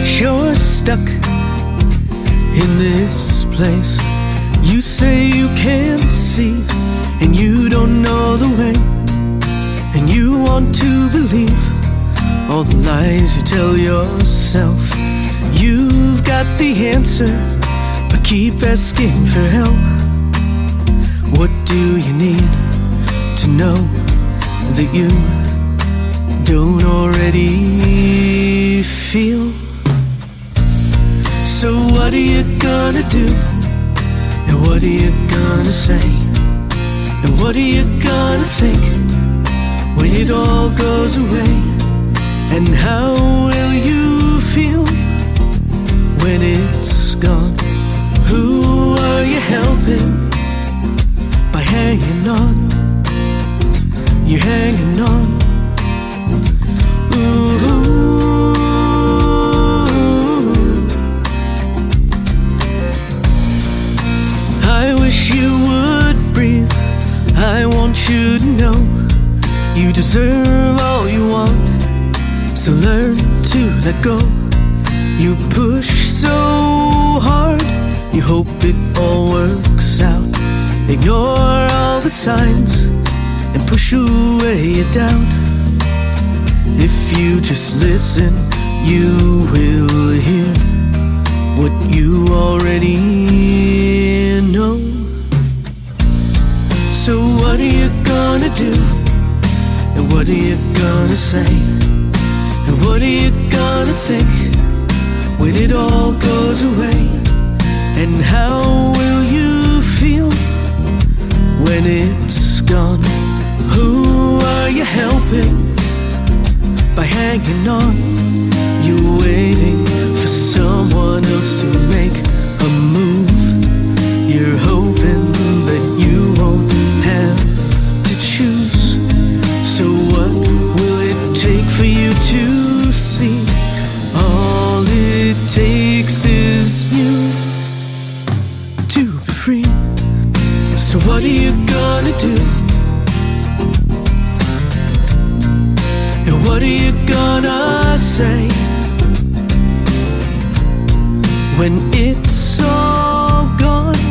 wish you're stuck in this place. You say you can't see, and you don't know the way, and you want to believe all the lies you tell yourself. You've got the answer, but keep asking for help. What do you need to know that you don't already feel? So what are you gonna do? And what are you gonna say? And what are you gonna think when it all goes away? And how will you feel when it's gone? Who are you helping by hanging on? You're hanging on. Ooh. I wish you would breathe. I want you to know you deserve all you want. So learn to let go. You push so hard, you hope it all works out. Ignore all the signs and push away your doubt. If you just listen, you will hear what you already know. So what are you gonna do? And what are you gonna say? And what are you gonna think when it all goes away? And how will you feel when it's gone? Who are you helping by hanging on? You're waiting for someone else to make a move. You're hoping that you won't have to choose. So what will it take for you to see? All it takes is you to be free. So what are you gonna do? And what are you gonna say when it's all gone?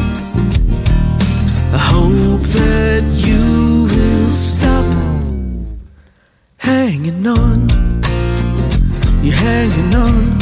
I hope that you will stop hanging on. You're hanging on.